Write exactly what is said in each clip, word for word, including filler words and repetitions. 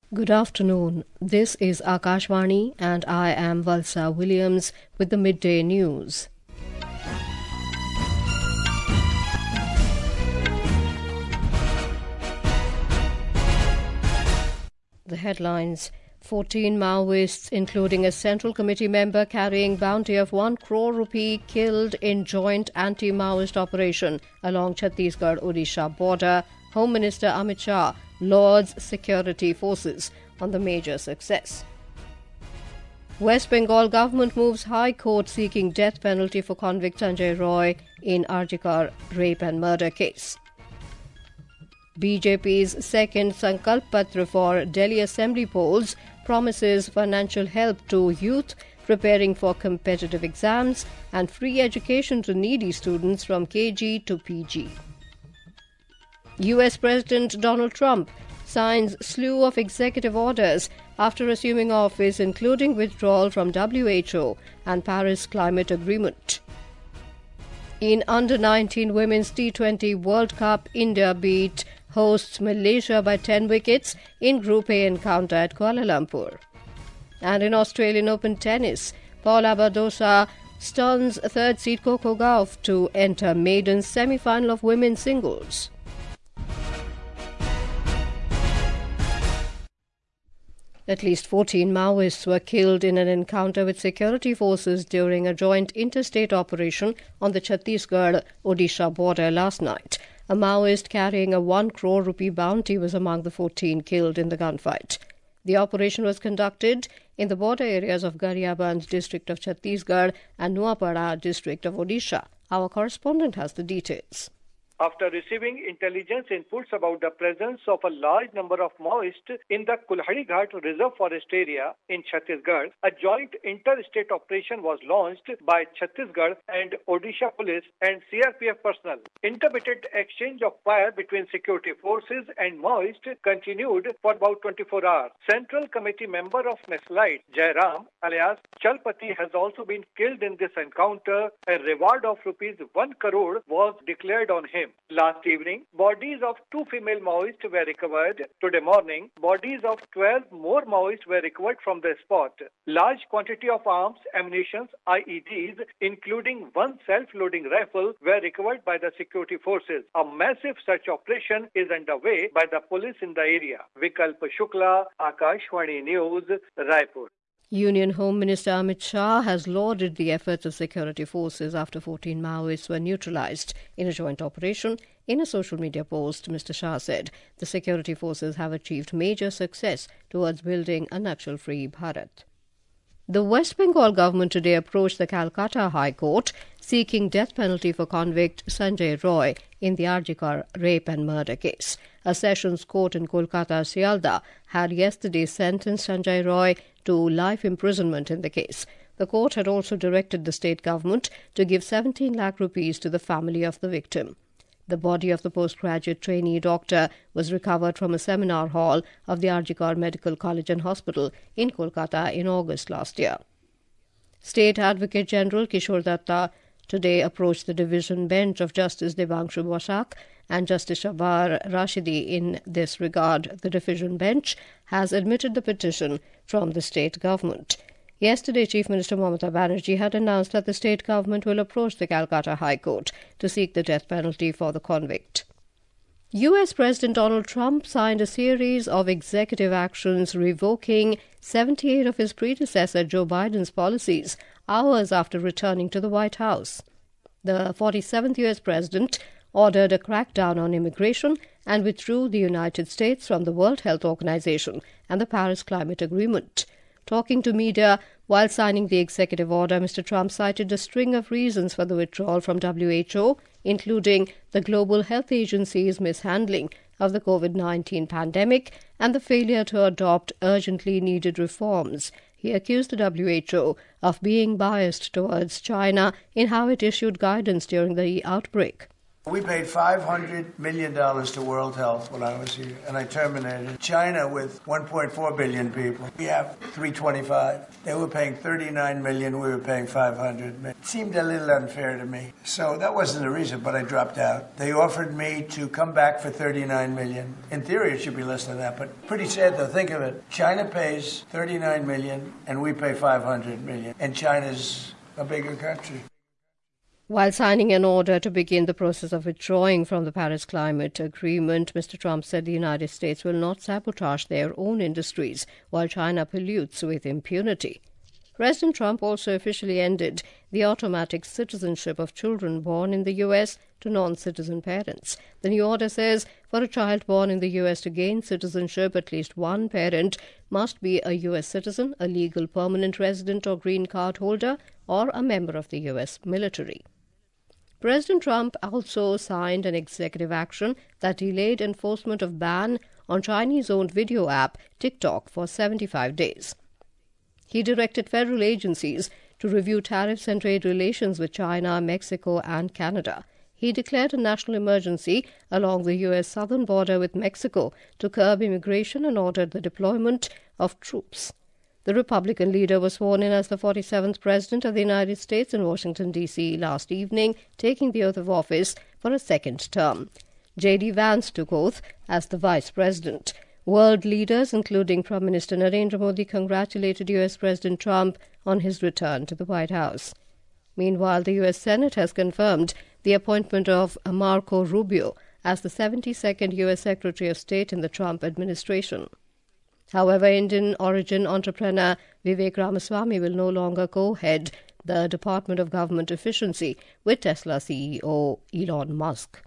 Good afternoon. This is Akashvani and I am Valsa Williams with the midday news. The headlines: fourteen Maoists, including a Central Committee member carrying bounty of one crore rupee, killed in joint anti-Maoist operation along Chhattisgarh-Odisha border. Home Minister Amit Shah lauds security forces on the major success. West Bengal government moves High Court seeking death penalty for convict Sanjay Roy in Arjikar rape and murder case. B J P's second Sankalp Patra for Delhi Assembly polls promises financial help to youth preparing for competitive exams and free education to needy students from K G to P G. U S President Donald Trump signs slew of executive orders after assuming office, including withdrawal from W H O and Paris Climate Agreement. In under nineteen Women's T twenty World Cup, India beat hosts Malaysia by ten wickets in Group A encounter at Kuala Lumpur. And in Australian Open tennis, Paula Badosa stuns third seed Coco Gauff to enter maiden semi-final of women's singles. At least fourteen Maoists were killed in an encounter with security forces during a joint interstate operation on the Chhattisgarh-Odisha border last night. A Maoist carrying a one crore rupee bounty was among the fourteen killed in the gunfight. The operation was conducted in the border areas of Gariaband district of Chhattisgarh and Nuapada district of Odisha. Our correspondent has the details. After receiving intelligence inputs about the presence of a large number of Maoists in the Kulhari Ghat Reserve Forest area in Chhattisgarh, a joint interstate operation was launched by Chhattisgarh and Odisha police and C R P F personnel. Intermittent exchange of fire between security forces and Maoists continued for about twenty-four hours. Central Committee member of Naxalite, Jairam alias Chalpati, has also been killed in this encounter. A reward of rupees one crore was declared on him. Last evening, bodies of two female Maoists were recovered. Today morning, bodies of twelve more Maoists were recovered from the spot. Large quantity of arms, ammunition, I E Ds, including one self-loading rifle, were recovered by the security forces. A massive search operation is underway by the police in the area. Vikalp Shukla, Akashvani News, Raipur. Union Home Minister Amit Shah has lauded the efforts of security forces after fourteen Maoists were neutralized in a joint operation. In a social media post, Mister Shah said the security forces have achieved major success towards building a Naxal-free Bharat. The West Bengal government today approached the Calcutta High Court seeking death penalty for convict Sanjay Roy in the Arjikar rape and murder case. A sessions court in Kolkata, Sialda, had yesterday sentenced Sanjay Roy to life imprisonment in the case. The court had also directed the state government to give seventeen lakh rupees to the family of the victim. The body of the postgraduate trainee doctor was recovered from a seminar hall of the Arjikar Medical College and Hospital in Kolkata in August last year. State Advocate General Kishore Datta today approached the division bench of Justice Debanshu Bosak and Justice Shabar Rashidi. In this regard, the division bench has admitted the petition from the state government. Yesterday, Chief Minister Mamata Banerjee had announced that the state government will approach the Calcutta High Court to seek the death penalty for the convict. U S President Donald Trump signed a series of executive actions revoking seventy-eight of his predecessor Joe Biden's policies hours after returning to the White House. The forty-seventh U S president ordered a crackdown on immigration and withdrew the United States from the World Health Organization and the Paris Climate Agreement. Talking to media while signing the executive order, Mister Trump cited a string of reasons for the withdrawal from W H O, including the Global Health Agency's mishandling of the COVID nineteen pandemic and the failure to adopt urgently needed reforms. He accused the W H O of being biased towards China in how it issued guidance during the outbreak. We paid five hundred million dollars to World Health when I was here, and I terminated. China, with one point four billion people, we have three hundred twenty-five. They were paying thirty-nine million, we were paying five hundred million. It seemed a little unfair to me. So that wasn't the reason, but I dropped out. They offered me to come back for thirty-nine million. In theory, it should be less than that, but pretty sad though. Think of it. China pays thirty-nine million, and we pay five hundred million. And China's a bigger country. While signing an order to begin the process of withdrawing from the Paris Climate Agreement, Mister Trump said the United States will not sabotage their own industries while China pollutes with impunity. President Trump also officially ended the automatic citizenship of children born in the U S to non-citizen parents. The new order says for a child born in the U S to gain citizenship, at least one parent must be a U S citizen, a legal permanent resident or green card holder, or a member of the U S military. President Trump also signed an executive action that delayed enforcement of ban on Chinese-owned video app TikTok for seventy-five days. He directed federal agencies to review tariffs and trade relations with China, Mexico, and Canada. He declared a national emergency along the U S southern border with Mexico to curb immigration and ordered the deployment of troops. The Republican leader was sworn in as the forty-seventh President of the United States in Washington, D C last evening, taking the oath of office for a second term. J D Vance took oath as the Vice President. World leaders, including Prime Minister Narendra Modi, congratulated U S President Trump on his return to the White House. Meanwhile, the U S Senate has confirmed the appointment of Marco Rubio as the seventy-second U S Secretary of State in the Trump administration. However, Indian-origin entrepreneur Vivek Ramaswamy will no longer co-head the Department of Government Efficiency with Tesla C E O Elon Musk.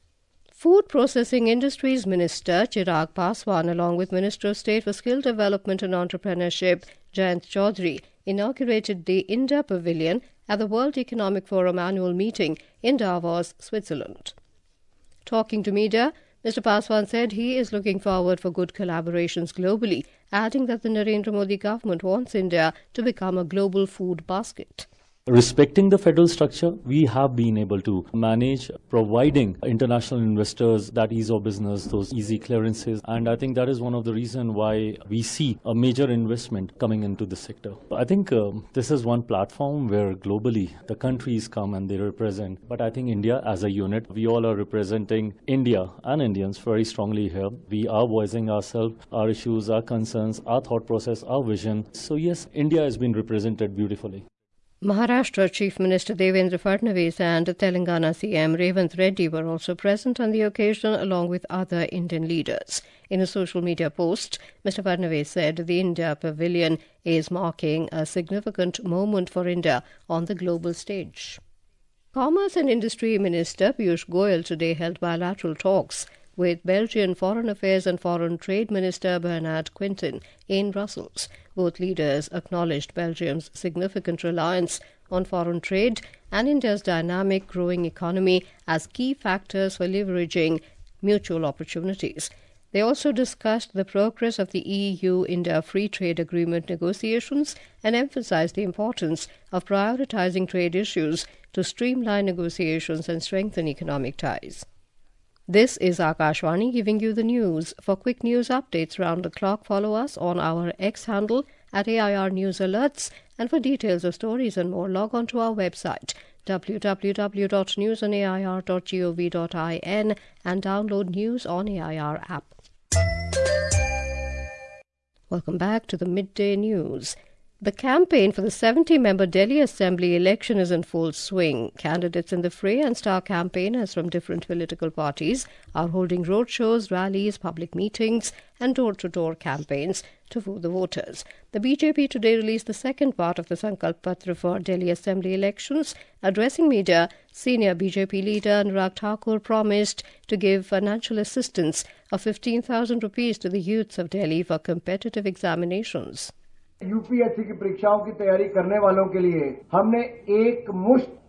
Food Processing Industries Minister Chirag Paswan, along with Minister of State for Skill Development and Entrepreneurship Jayant Chaudhary, inaugurated the India Pavilion at the World Economic Forum annual meeting in Davos, Switzerland. Talking to media, Mister Paswan said he is looking forward for good collaborations globally, adding that the Narendra Modi government wants India to become a global food basket. Respecting the federal structure, we have been able to manage providing international investors that ease of business, those easy clearances. And I think that is one of the reasons why we see a major investment coming into the sector. I think um, this is one platform where globally the countries come and they represent. But I think India as a unit, we all are representing India and Indians very strongly here. We are voicing ourselves, our issues, our concerns, our thought process, our vision. So yes, India has been represented beautifully. Maharashtra Chief Minister Devendra Fadnavis and Telangana C M Revanth Reddy were also present on the occasion along with other Indian leaders. In a social media post, Mister Fadnavis said the India Pavilion is marking a significant moment for India on the global stage. Commerce and Industry Minister Piyush Goyal today held bilateral talks with Belgian Foreign Affairs and Foreign Trade Minister Bernard Quintin in Brussels. Both leaders acknowledged Belgium's significant reliance on foreign trade and India's dynamic growing economy as key factors for leveraging mutual opportunities. They also discussed the progress of the E U-India Free Trade Agreement negotiations and emphasized the importance of prioritizing trade issues to streamline negotiations and strengthen economic ties. This is Akashvani giving you the news. For quick news updates round the clock, follow us on our X handle at A I R News Alerts, and for details of stories and more, log on to our website w w w dot news on a i r dot gov dot in and download News on A I R app. Welcome back to the Midday News. The campaign for the seventy-member Delhi Assembly election is in full swing. Candidates in the fray and star campaigners from different political parties are holding roadshows, rallies, public meetings and door-to-door campaigns to woo the voters. The B J P today released the second part of the Sankalp Patra for Delhi Assembly elections. Addressing media, senior B J P leader Anurag Thakur promised to give financial assistance of fifteen thousand rupees to the youths of Delhi for competitive examinations. UPSC की परीक्षाओं की तैयारी करने वालों के लिए हमने एक मुश्त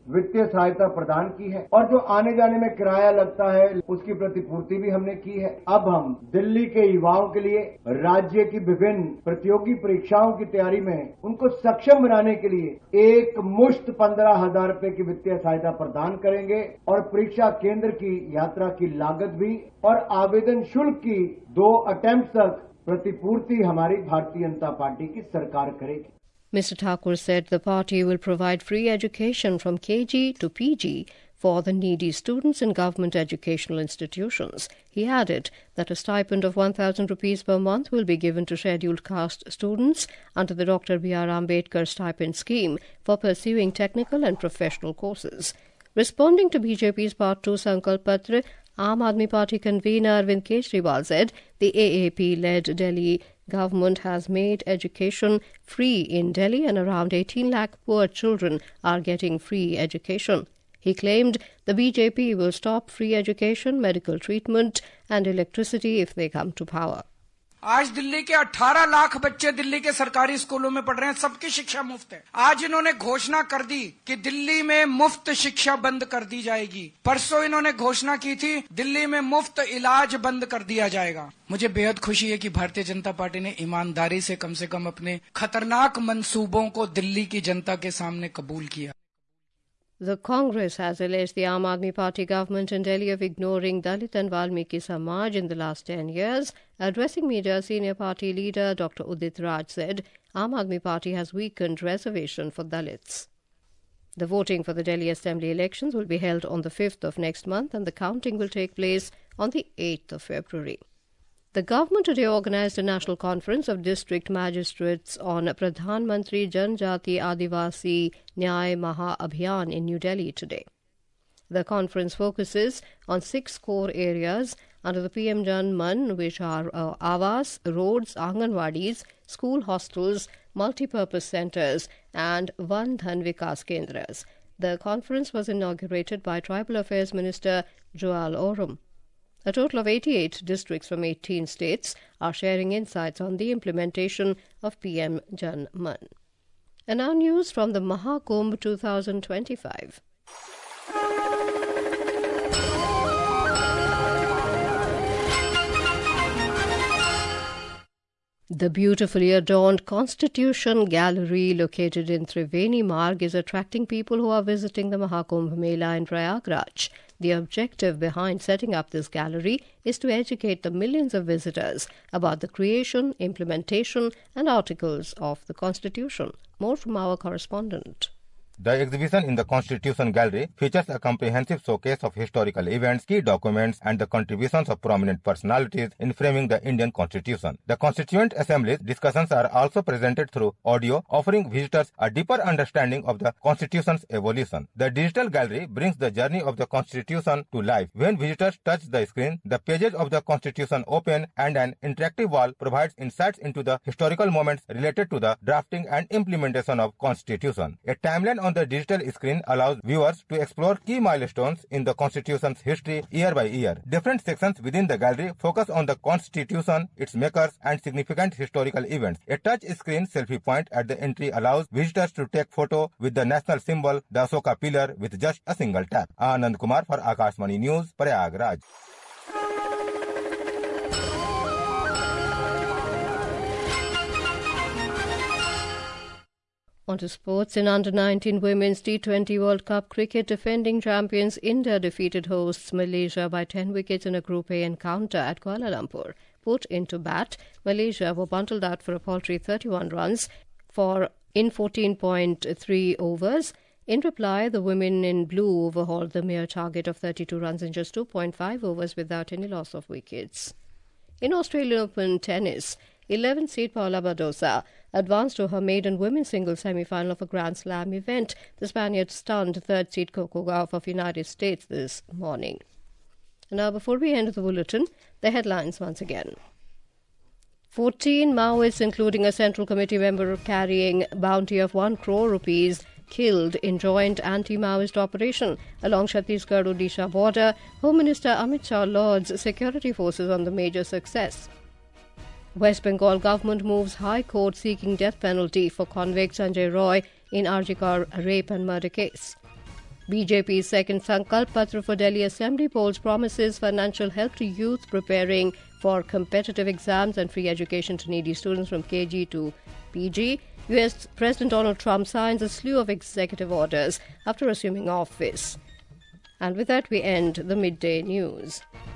वित्तीय सहायता प्रदान की है और जो आने जाने में किराया लगता है उसकी प्रतिपूर्ति भी हमने की है। अब हम दिल्ली के युवाओं के लिए राज्य की विभिन्न प्रतियोगी परीक्षाओं की तैयारी में उनको सक्षम बनाने के लिए एक मुश्त पंद्रह हजार रूपये की वित्तीय सहायता प्रदान करेंगे और परीक्षा केंद्र की यात्रा की लागत भी और आवेदन शुल्क की दो अटेम्प्ट तक प्रतिपूर्ति हमारी भारतीय जनता पार्टी की सरकार करेगी। Mister Thakur said the party will provide free education from K G to P G for the needy students in government educational institutions. He added that a stipend of one thousand rupees per month will be given to scheduled caste students under the Doctor B R Ambedkar stipend scheme for pursuing technical and professional courses. Responding to B J P's Part two Sankalp Patra, Aam Aadmi Party convener Arvind Kejriwal said the A A P-led Delhi government has made education free in Delhi and around eighteen lakh poor children are getting free education. He claimed the B J P will stop free education, medical treatment and electricity if they come to power. आज दिल्ली के अठारह लाख बच्चे दिल्ली के सरकारी स्कूलों में पढ़ रहे हैं, सबकी शिक्षा मुफ्त है। आज इन्होंने घोषणा कर दी कि दिल्ली में मुफ्त शिक्षा बंद कर दी जाएगी। परसों इन्होंने घोषणा की थी दिल्ली में मुफ्त इलाज बंद कर दिया जाएगा। मुझे बेहद खुशी है कि भारतीय जनता पार्टी ने ईमानदारी से कम से कम अपने खतरनाक मंसूबों को दिल्ली की जनता के सामने कबूल किया। The Congress has alleged the Aam Aadmi Party government in Delhi of ignoring Dalit and Valmiki Samaj in the last ten years. Addressing media, senior party leader Doctor Udit Raj said Aam Aadmi Party has weakened reservation for Dalits. The voting for the Delhi Assembly elections will be held on the fifth of next month and the counting will take place on the eighth of February. The government today organised a national conference of district magistrates on Pradhan Mantri Janjati Adivasi Nyay Maha Abhiyan in New Delhi today. The conference focuses on six core areas under the P M Jan Man, which are uh, Awas, roads, Anganwadis, school hostels, multi-purpose centres and Van Dhan Vikas Kendras. The conference was inaugurated by Tribal Affairs Minister Joel Oram. A total of eighty-eight districts from eighteen states are sharing insights on the implementation of P M Jan Man. And now news from the Mahakumbh twenty twenty-five. The beautifully adorned Constitution Gallery located in Triveni Marg is attracting people who are visiting the Mahakumbh Mela in Prayagraj. The objective behind setting up this gallery is to educate the millions of visitors about the creation, implementation and articles of the Constitution. More from our correspondent. The exhibition in the Constitution Gallery features a comprehensive showcase of historical events, key documents and the contributions of prominent personalities in framing the Indian Constitution. The Constituent Assembly's discussions are also presented through audio, offering visitors a deeper understanding of the Constitution's evolution. The digital gallery brings the journey of the Constitution to life. When visitors touch the screen, the pages of the Constitution open and an interactive wall provides insights into the historical moments related to the drafting and implementation of Constitution. A timeline on the digital screen allows viewers to explore key milestones in the Constitution's history year by year. Different sections within the gallery focus on the Constitution, its makers, and significant historical events. A touch screen selfie point at the entry allows visitors to take photo with the national symbol, the Ashoka pillar, with just a single tap. Anand Kumar for Akashvani News, Prayagraj. On to sports. In under nineteen Women's T twenty World Cup cricket, defending champions India defeated hosts Malaysia by ten wickets in a Group A encounter at Kuala Lumpur. Put into bat, Malaysia were bundled out for a paltry thirty-one runs for in fourteen point three overs. In reply, the women in blue overhauled the mere target of thirty-two runs in just two point five overs without any loss of wickets. In Australian Open tennis, eleventh seed Paula Badosa advanced to her maiden women's singles semi-final of a Grand Slam event. The Spaniard stunned third seed Coco Gauff of United States this morning. Now, before we end the bulletin, the headlines once again. fourteen Maoists, including a Central Committee member carrying bounty of one crore rupees, killed in joint anti-Maoist operation along Chhattisgarh-Odisha border. Home Minister Amit Shah lauds security forces on the major success. West Bengal government moves High Court seeking death penalty for convict Sanjay Roy in Arjikar rape and murder case. B J P's second Sankalp Patra for Delhi Assembly polls promises financial help to youth preparing for competitive exams and free education to needy students from K G to P G. U S President Donald Trump signs a slew of executive orders after assuming office. And with that, we end the midday news.